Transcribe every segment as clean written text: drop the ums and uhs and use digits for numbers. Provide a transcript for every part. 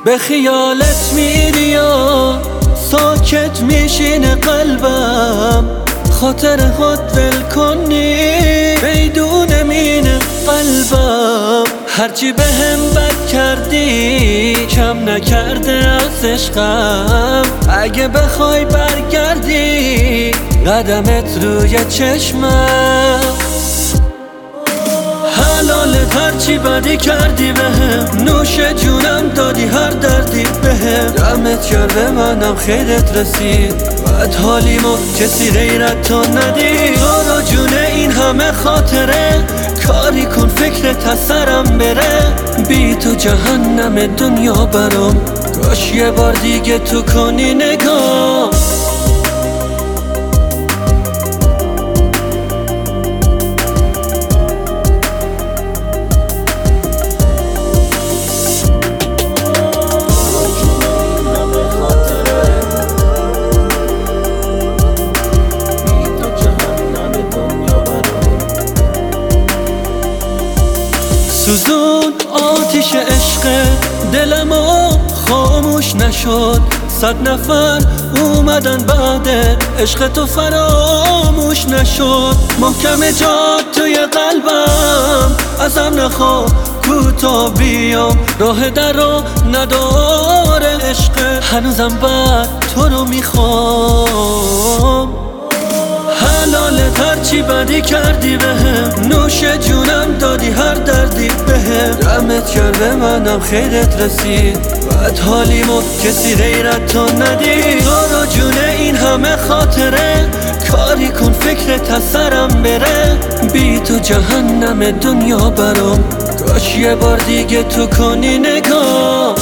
به خیالت میری یا ساکت میشینه قلبم، خاطر خود ول کنی بدون مینه قلبم. هرچی به هم بد کردی کم نکرده از عشقم، اگه بخوای برگردی قدمت روی چشمم. حلالت هرچی بدی کردی بهم، نوش جونم دادی هر دردی بهم. دمت گرم به منم خیرت رسید، بد حالیمو کسی غیرت تو ندید. تو رو جونه این همه خاطره، کاری کن فکرت از سرم بره. بی تو جهنم دنیا برام، کاش یه بار دیگه تو کنی نگاه. سوزون آتیش عشق دلمو خاموش نشد، 100 نفر اومدن بعد عشق تو فراموش نشد. محکم جات توی قلبم، ازم نخوا کوتا بیام. راه در رو نداره عشق، هنوزم بعد تو رو میخوام. حلالت هرچی بدی کردی بهم، نوش جونم دادی هر دردی بهم. دمت گرم به منم خیرت رسید، بد حالیمو کسی غیرت تو ندید. تو رو جونه این همه خاطره، کاری کن فکرت از سرم بره. بی تو جهنم دنیا برام، کاش یه بار دیگه تو کنی نگاه.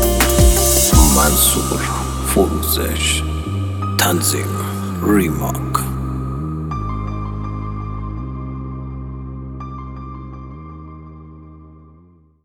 منصور فروزش، تنظیم ریما.